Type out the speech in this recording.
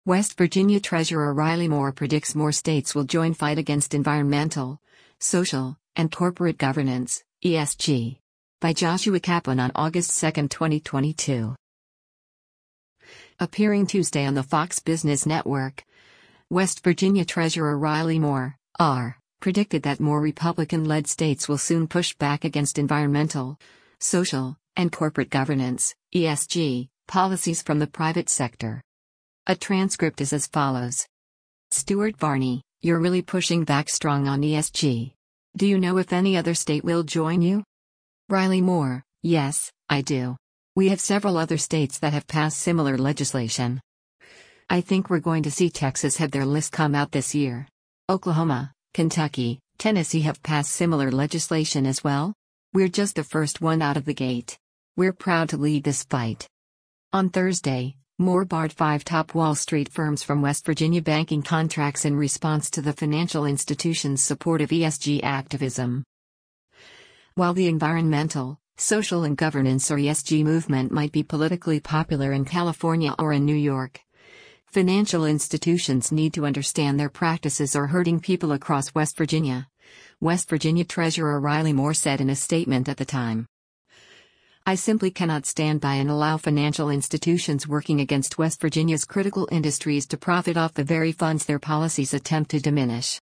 West Virginia Treasurer Riley Moore predicts more states will join fight against environmental, social, and corporate governance, ESG. By Joshua Kaplan on August 2, 2022. Appearing Tuesday on the Fox Business Network, West Virginia Treasurer Riley Moore, R., predicted that more Republican-led states will soon push back against environmental, social, and corporate governance, ESG, policies from the private sector. A transcript is as follows. Stuart Varney, you're really pushing back strong on ESG. Do you know if any other state will join you? Riley Moore, yes, I do. We have several other states that have passed similar legislation. I think we're going to see Texas have their list come out this year. Oklahoma, Kentucky, Tennessee have passed similar legislation as well. We're just the first one out of the gate. We're proud to lead this fight. On Thursday, Moore barred 5 top Wall Street firms from West Virginia banking contracts in response to the financial institution's support of ESG activism. While the environmental, social and governance or ESG movement might be politically popular in California or in New York, financial institutions need to understand their practices are hurting people across West Virginia, West Virginia Treasurer Riley Moore said in a statement at the time. I simply cannot stand by and allow financial institutions working against West Virginia's critical industries to profit off the very funds their policies attempt to diminish.